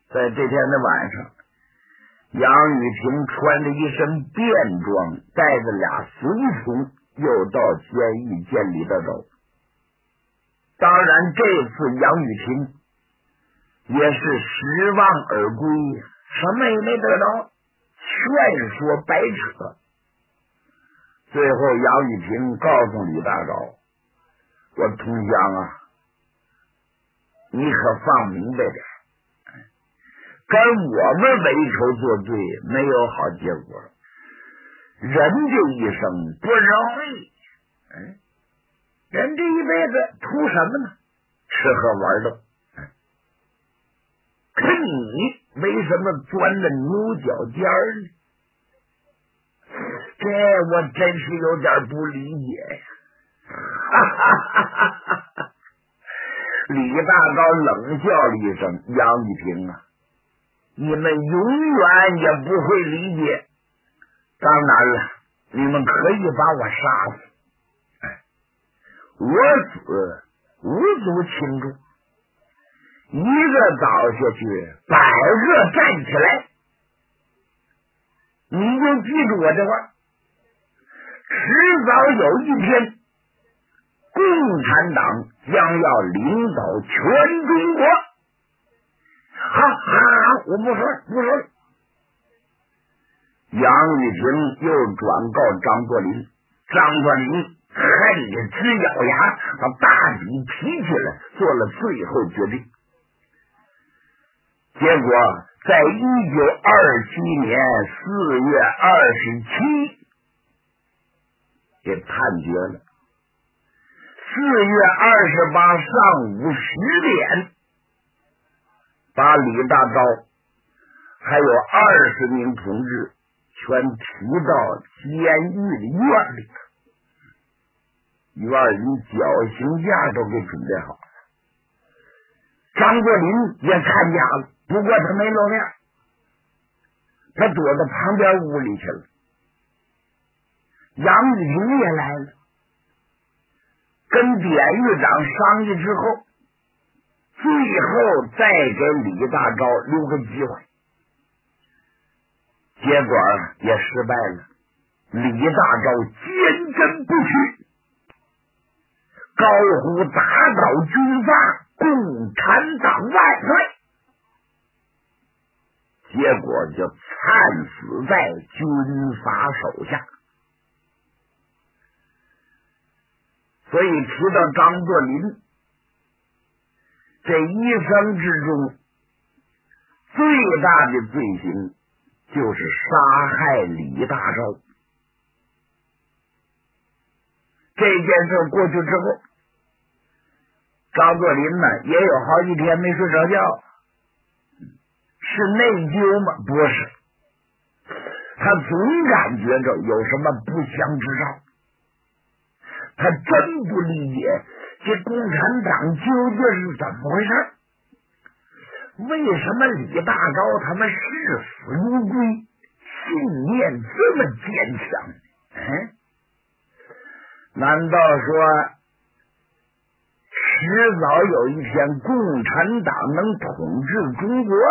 在这天的晚上，杨雨婷穿着一身便装，带着俩随从，又到监狱见李大钊。当然，这次杨雨婷也是失望而归，什么也没得到，劝说白扯。最后，杨雨婷告诉李大钊：“我同乡啊，你可放明白点，跟我们为仇作对，没有好结果。人这一生不容易，人这一辈子图什么呢？吃喝玩乐。可你为什么钻了牛角尖呢？这我真是有点不理解呀！”李大钊冷笑了一声：“杨雨婷啊，你们永远也不会理解。当然了，你们可以把我杀死，我死无足轻重，一个倒下去，100个站起来。你就记住我这话，迟早有一天，共产党将要领导全中国。好，我不说了。”杨雨婷又转告张作霖，张作霖恨得直咬牙，把大笔提起来，做了最后决定。结果在1927年4月27给判决了。4月28上午10点，把李大钊还有20名同志全提到监狱的院里，院里绞刑架都给准备好了。张作霖也参加了，不过他没露面，他躲到旁边屋里去了。杨雨婷也来了，跟典狱长商议之后，最后再给李大钊留个机会。结果也失败了，李大钊坚贞不屈，高呼打倒军阀，共产党万岁，结果就惨死在军阀手下。所以提到张作霖，这一生之中最大的罪行就是杀害李大钊。这件事过去之后，张作霖呢也有好几天没睡着觉。是内疚吗？不是，他总感觉着有什么不祥之兆。他真不理解这共产党究竟是怎么回事，为什么李大钊他们视死如归，信念这么坚强？难道说迟早有一天共产党能统治中国？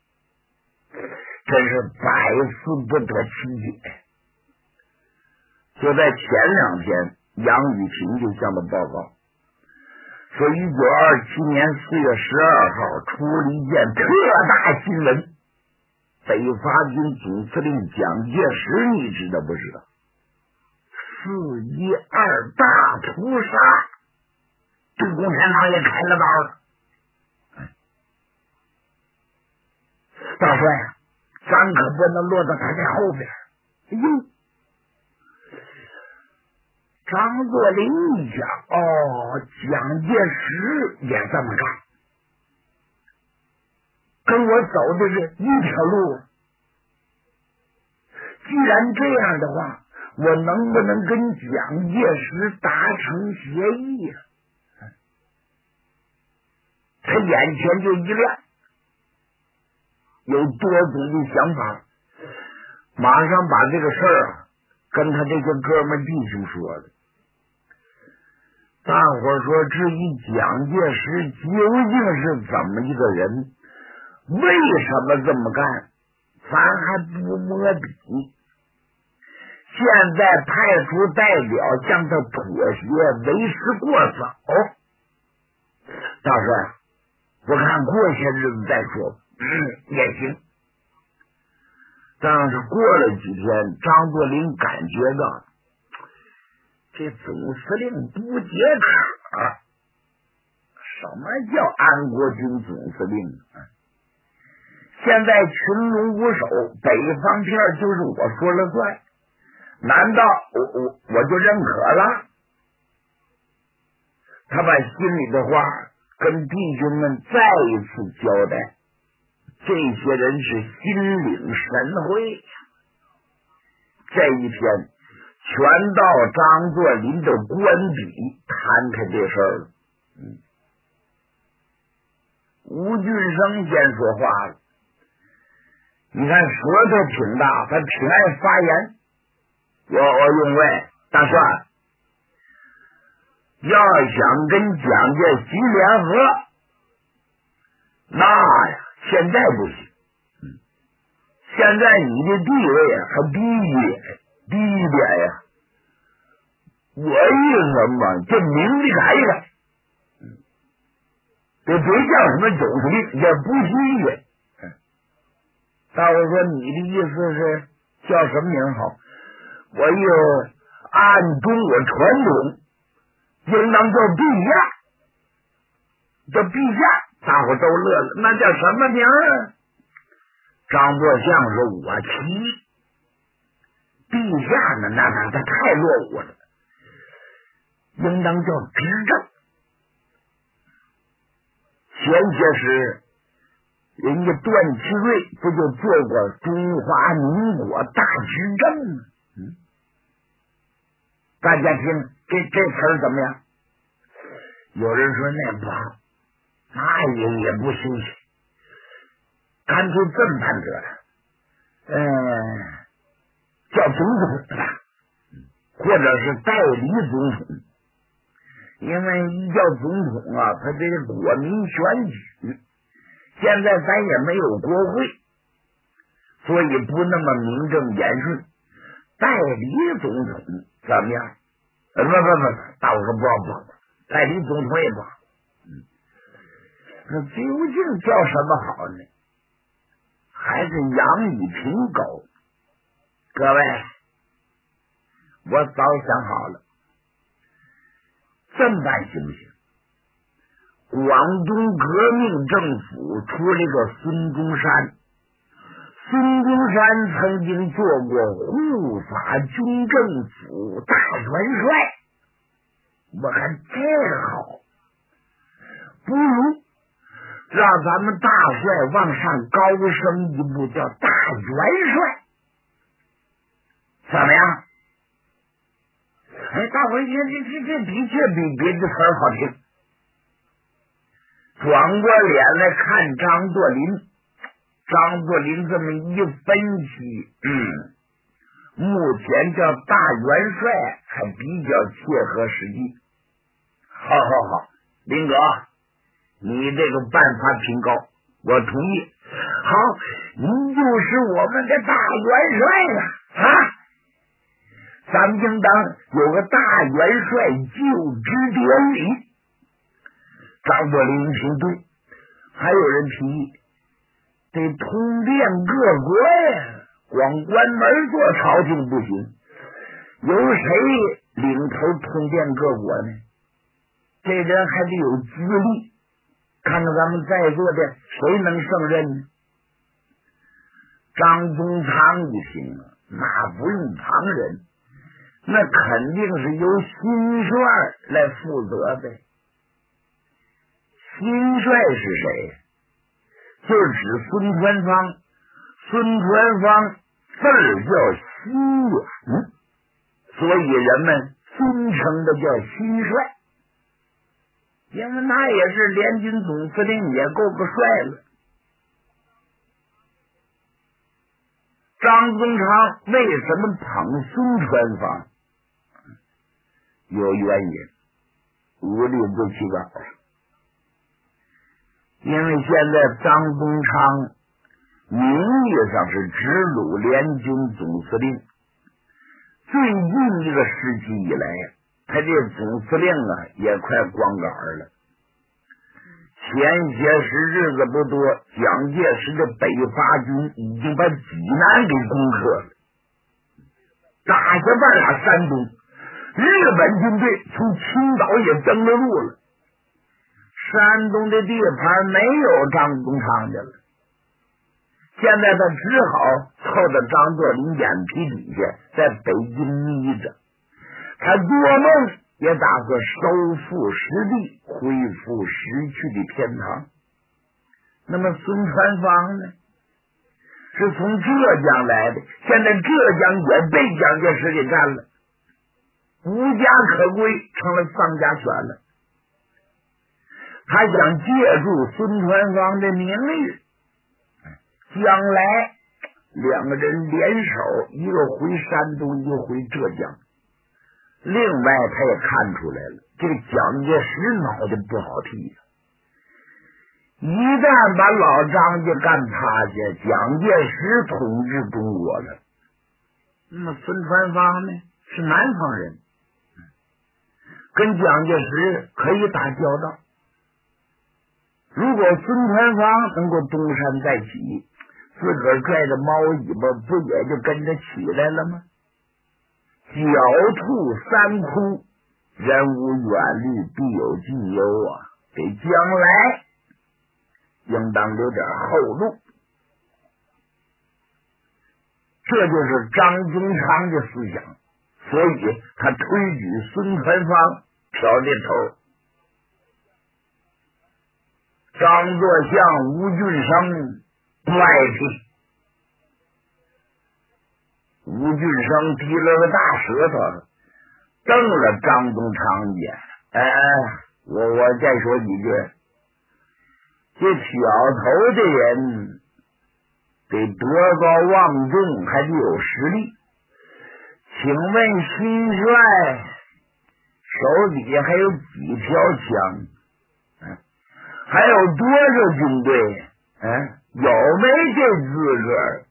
真是百思不得其解。就在前2天，杨雨婷就向他报告说，1927年4月12号出了一件特大新闻，北伐军总司令蒋介石，你知道不知道？4·12大屠杀，对共产党也开了刀了。大帅啊，咱可不能落到他的后边。哎呦，张作霖一想，蒋介石也这么干，跟我走的是一条路。既然这样的话，我能不能跟蒋介石达成协议啊？他眼前就一亮，有多种的想法，马上把这个事儿跟他这些哥们弟兄说了。大伙说，至于蒋介石究竟是怎么一个人， 为什么这么干？咱还不摸底。现在派出代表向他妥协，为时过早。大帅，我看过些日子再说。也行。但是过了几天，张作霖感觉到这总司令不解渴。什么叫安国军总司令？现在群龙无首，北方片就是我说了算，难道我就认可了？他把心里的话跟弟兄们再一次交代，这些人是心领神会。这一天全到张作霖的官邸谈开这事儿了。吴俊生先说话了，你看舌头挺大，他挺爱发言。我用位大帅，要想跟蒋介石联合，那呀现在不行。现在你的地位还低一点呀。我意思嘛，这名字改一改，别叫什么总司令，也不新鲜。大伙说你的意思是叫什么名好？我又按中国传统，应当叫陛下，叫陛下。大伙都乐了，那叫什么名啊？张作相说我提陛下呢，那他太落伍了，应当叫执政。前些时人家段祺瑞不就做过中华民国大执政吗？大家听这词儿怎么样？有人说那不好，那也不新鲜，干脆这么办得了，叫总统吧，或者是代理总统。因为一叫总统啊，他这国民选举，现在咱也没有国会，所以不那么名正言顺。代理总统怎么样？不，大伙说不好，代理总统也不好。那究竟叫什么好呢？还是杨宇平狗？各位，我早想好了。这么办行不行？广东革命政府出了个孙中山，孙中山曾经做过护法军政府大元帅，我看这个好，不如让咱们大帅往上高升一步，叫大元帅，怎么样？大伙一看，这的确比别的词儿好听。转过脸来看张作霖，张作霖这么一分析，目前叫大元帅还比较切合实际。好，林哥，你这个办法挺高，我同意。好，您就是我们的大元帅了咱们应当有个大元帅就职典礼。张作霖评对，还有人提议得通电各国呀，光关门做朝廷不行，由谁领头通电各国呢？这人还得有资历，看看咱们在座的谁能胜任呢？张宗昌一听那不用旁人，那肯定是由新帅来负责的。新帅是谁？就是指孙传芳。孙传芳字儿叫新远，所以人们尊称的叫新帅，因为那也是联军总司令，也够个帅了。张宗昌为什么捧孙传芳？有原因，无利不起早。 因为现在张宗昌名义上是直鲁联军总司令，最近一个时期以来，他这总司令啊也快光杆了。前些时日子不多，蒋介石的北伐军已经把济南给攻克了，打下半拉山东，日本军队从青岛也登了陆了，山东的地盘没有张宗昌的了。现在他只好凑到张作霖眼皮底下，在北京眯着。他做梦也打算收复失地，恢复失去的天堂。那么孙传芳呢？是从浙江来的，现在浙江也被蒋介石给占了，无家可归，成了丧家犬了。他想借助孙传芳的名誉，将来两个人联手，一个回山东，一个回浙江。另外他也看出来了，这个蒋介石脑袋不好替，一旦把老张家干趴下，蒋介石统治中国了。那么孙传芳呢，是南方人，跟蒋介石可以打交道。如果孙传芳能够东山再起，自个儿拽着猫尾巴，不也就跟着起来了吗？狡兔三窟，人无远虑，必有近忧啊！给将来应当留点后路。这就是张宗昌的思想，所以他推举孙传芳挑这头。张作相、吴俊生不爱听，吴俊生提了个大舌头，瞪了张宗昌一眼。我再说几句，这挑头的人得德高望重，还得有实力。请问新帅手底下还有几条枪？还有多少军队？有没这资格？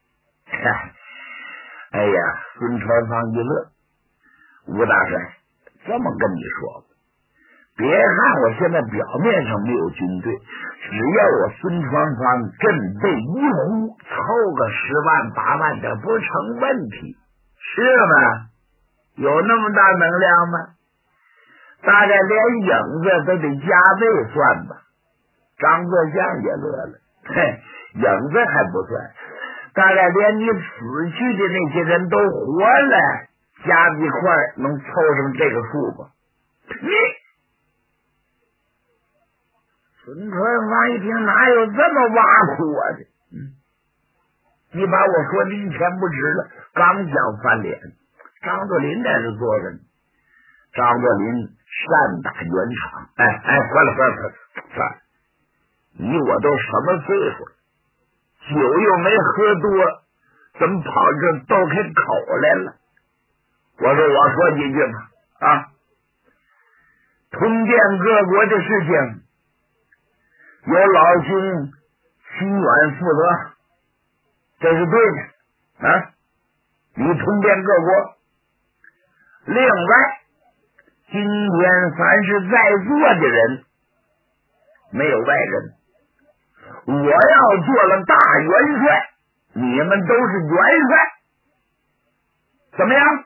哎呀，孙传芳一乐，吴大帅这么跟你说吧，别看我现在表面上没有军队，只要我孙传芳振背一呼，凑个10万8万的不成问题，是吗？有那么大能量吗？大概连影子都得加倍算吧。张作相也乐了，影子还不算，大概连你死去的那些人都活了，加一块能凑上这个数吧？你孙传芳一听，哪有这么挖苦我的？你把我说的一钱不值了，刚想翻脸，张作霖在这坐着呢。张作霖善打圆场，关了，你我都什么岁数了，酒又没喝多，怎么跑这斗开口来了？我说几句吧。通电各国的事情由老兄心远负责，这是对的。你通电各国。另外，今天凡是在座的人，没有外人，我要做了大元帅，你们都是元帅，怎么样？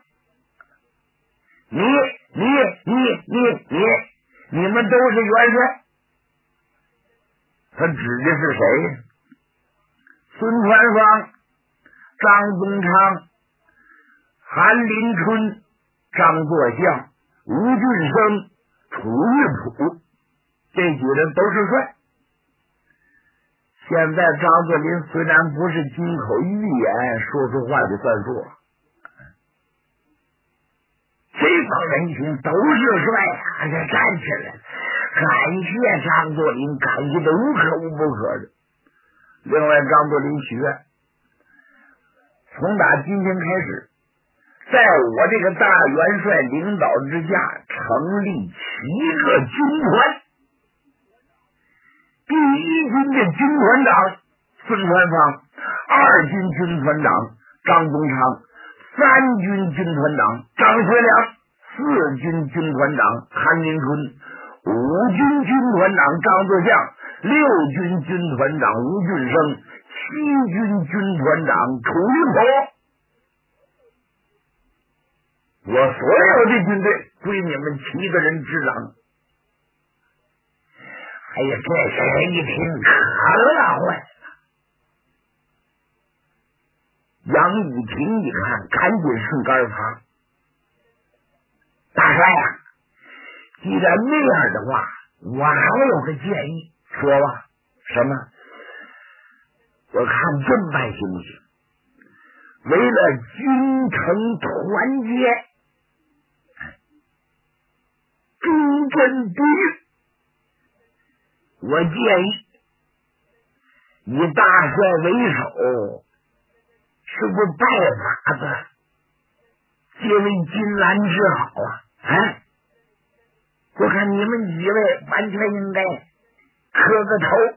你们都是元帅。他指的是谁呀？孙传芳、张宗昌、韩林春、张作相、吴俊生、楚玉璞，这几人都是帅。现在张作霖虽然不是金口玉言，说出话就算数，这帮人一听都是帅就站起来了，感谢张作霖，感谢的无可无不可的。另外张作霖许愿，从打今天开始，在我这个大元帅领导之下，成立7个军团。 第一军的军团长孙传芳，二军军团长张宗昌，三军军团长张学良，四军军团长韩明春，五军军团长张作相，六军军团长吴俊升，七军军团长楚云波。我所有的军队归你们7个人执掌。哎呀，这些人一听可乐坏了。杨玉婷一看，赶紧顺杆爬。大帅呀，既然那样的话，我还有个建议，说吧。什么？我看这么办行不行？为了君臣团结，忠贞不渝，我建议以大帅为首，是不是拜把子，皆为金兰之好啊？哎，我看你们几位完全应该磕个头。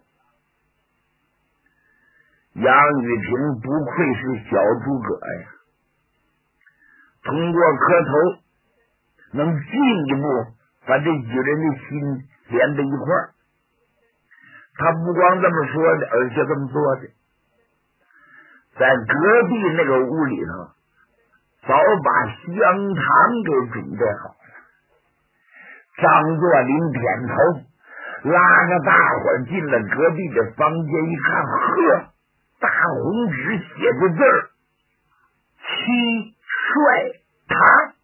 杨玉婷不愧是小诸葛呀，通过磕头能进一步把这几人的心连在一块儿。他不光这么说的，而且这么做的。在隔壁那个屋里头，早把香肠给准备好了。张作霖点头，拉着大伙进了隔壁的房间，一看，呵，大红纸写的字儿：七帅堂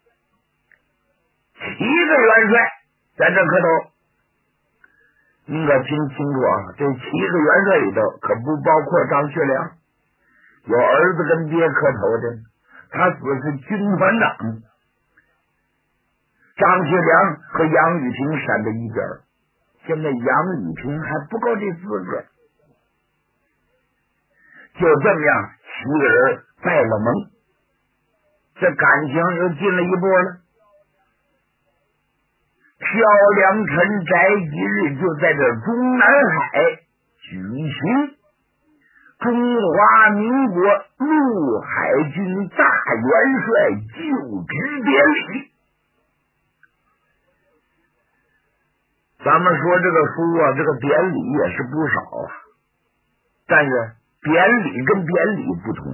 ，7个元帅在这磕头。你可听清楚啊，这7个元帅里头可不包括张学良，有儿子跟爹磕头的，他只是军团长。张学良和杨玉婷闪在一边，现在杨玉婷还不够这资格。就这么样，7个人拜了盟，这感情又进了一步了。萧良辰宅吉日就在这中南海举行中华民国陆海军大元帅就职典礼。咱们说这个书啊，这个典礼也是不少啊，但是典礼跟典礼不同。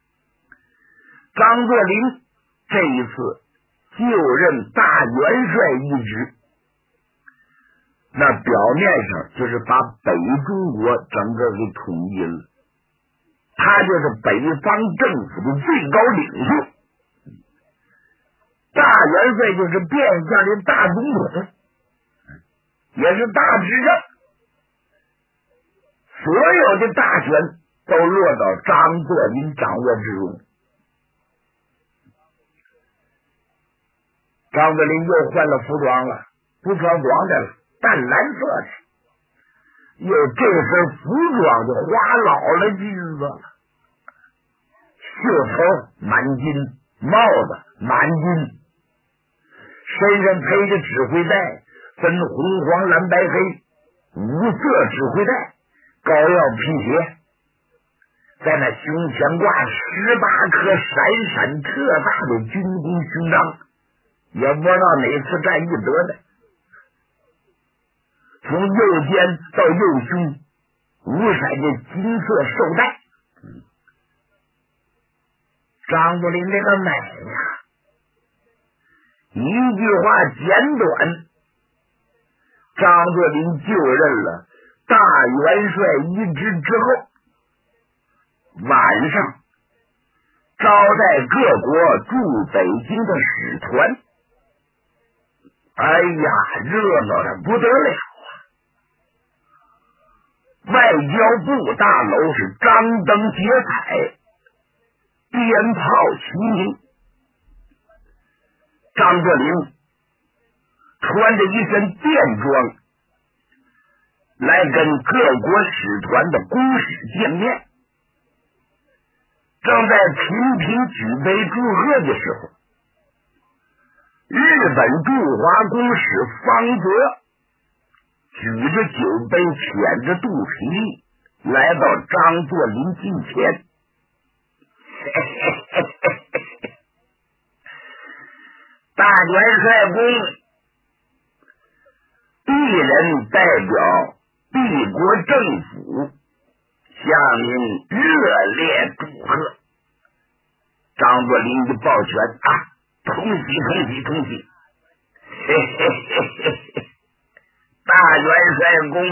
张作霖这一次就任大元帅一职，那表面上就是把北中国整个给统一了，他就是北方政府的最高领袖。大元帅就是变相的大总统，也是大执政，所有的大权都落到张作霖掌握之中。张作霖又换了服装了，不穿黄的了，淡蓝色的，又这身服装就花老了金子了，袖头满金，帽子满金，身上配着指挥带，分红黄蓝白黑5色指挥带，高腰皮鞋，在那胸前挂18颗闪闪特大的军功勋章，也不知道哪次战役得的。从右肩到右胸5色的金色绶带。张作霖这个美呀，一句话简短，张作霖就任了大元帅一职之后，晚上招待各国驻北京的使团，哎呀，热闹的不得了啊！外交部大楼是张灯结彩，鞭炮齐鸣。张作霖穿着一身便装来跟各国使团的公使见面，正在频频举杯祝贺的时候，日本驻华公使方泽举着酒杯，舔着肚皮，来到张作霖近前。大元帅公，鄙人代表帝国政府向您热烈祝贺。张作霖就抱拳恭喜恭喜恭喜！大元帅公，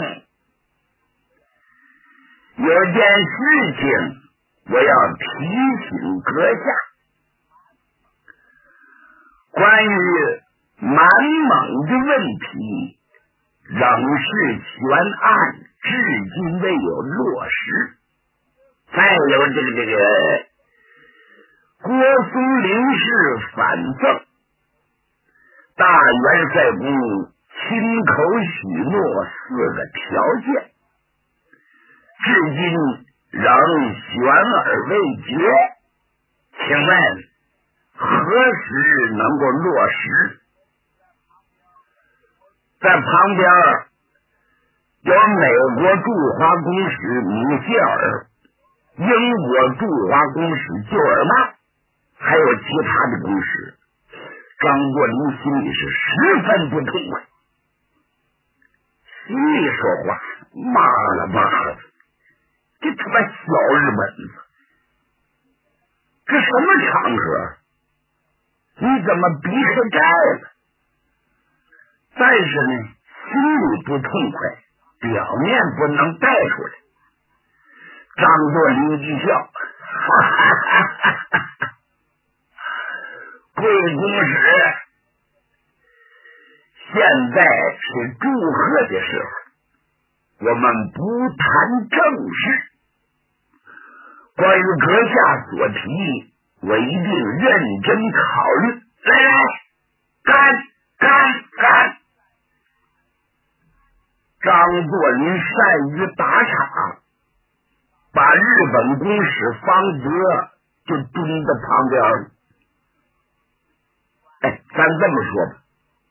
有件事情我要提醒阁下，关于满蒙的问题仍是悬案，至今未有落实。再有这个郭松龄是反赠，大元帅公亲口许诺4个条件，至今仍悬而未决，请问何时能够落实？在旁边有美国驻华公使米歇尔，英国驻华公使旧尔曼，还有其他的公使。张作霖心里是十分不痛快，心里说话骂了骂了，这他妈小日本子，这什么场合？你怎么逼开债了？但是呢，心里不痛快，表面不能带出来。张作霖一笑，哈哈哈哈哈！贵公使，现在是祝贺的时候，我们不谈正事。关于阁下所提，我一定认真考虑。来，干！张作霖善于打岔，把日本公使方泽就蹲在旁边了。咱这么说吧，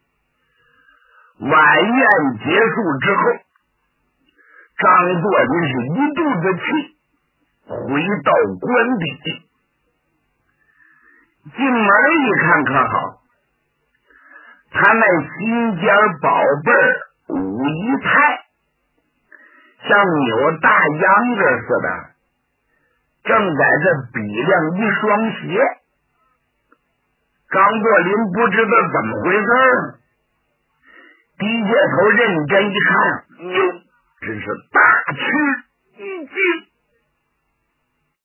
晚宴结束之后，张作霖是一肚子气，回到官邸。进门一看，可好，他那新家宝贝武仪泰像扭大秧歌似的，正在这比量一双鞋。张作霖不知道怎么回事，低下头认真一看，哟，真是大吃